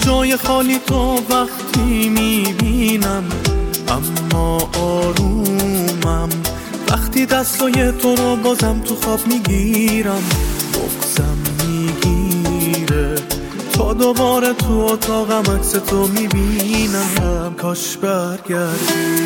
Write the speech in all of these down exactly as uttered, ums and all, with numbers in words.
جای خالی تو وقتی میبینم، اما آرومم وقتی دستای تو رو بازم تو خواب میگیرم. بغزم میگیره تا دوباره تو اتاقم عکس تو میبینم. کاش برگردی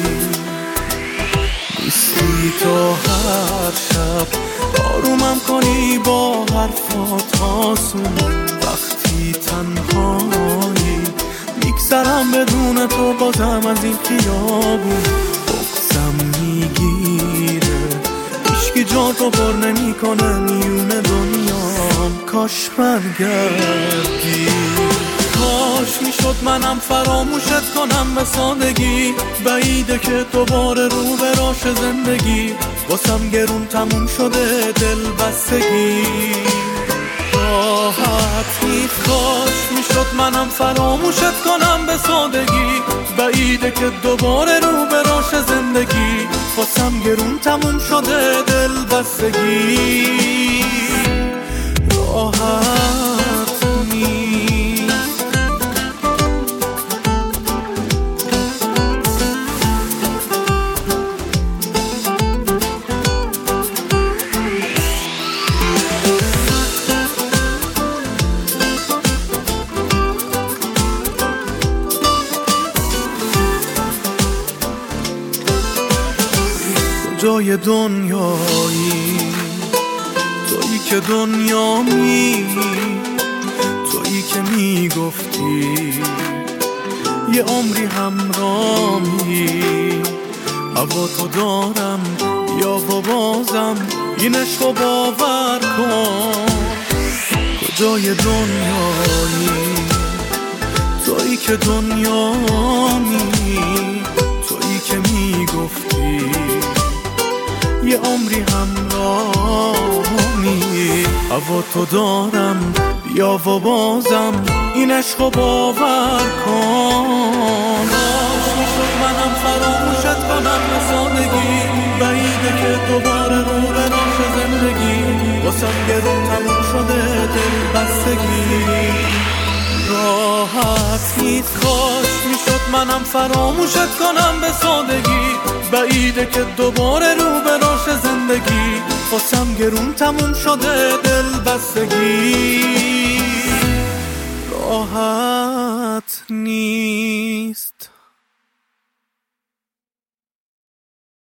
نیستی تو هر شب، آرومم کنی با حرفات آسون. وقتی تنهایی میگذرم بدون تو بازم از این خیابون. بغزم میگیره هیچکی جا تو پر نمی کنه میون دنیام. کاش برگردی، کاش میشد منم فراموشت کنم به سادگی. بعیده که دوباره رو به راش زندگی واسم گرون تموم شده دل بستگی. راحت نیست، کاش میشد منم فراموشت کنم به سادگی. بعیده که دوباره رو به راش زندگی واسم گرون تموم شده دل بستگی. راحت نیست. جای دنیایی تویی که دنیامی، تویی که میگفتی یه عمری همرامی. هوا تو دارم یا و بازم این عشق رو باور کن. کجای دنیایی تویی که دنیامی، تویی که میگفتی یه عمری همرامی. هوا تو دارم یا و بازم این عشق رو باور کن. کاش میشد منم فراموشت کنم به سادگی. بعیده که دوباره رو به راش زندگی واسم گرون تموم شده دل بستگی. راحت نیست، کاش میشد منم فراموشت کنم به سادگی. بعیده که دوباره رو به راش زندگی واسم گرون تموم شده دل بستگی. راحت نیست.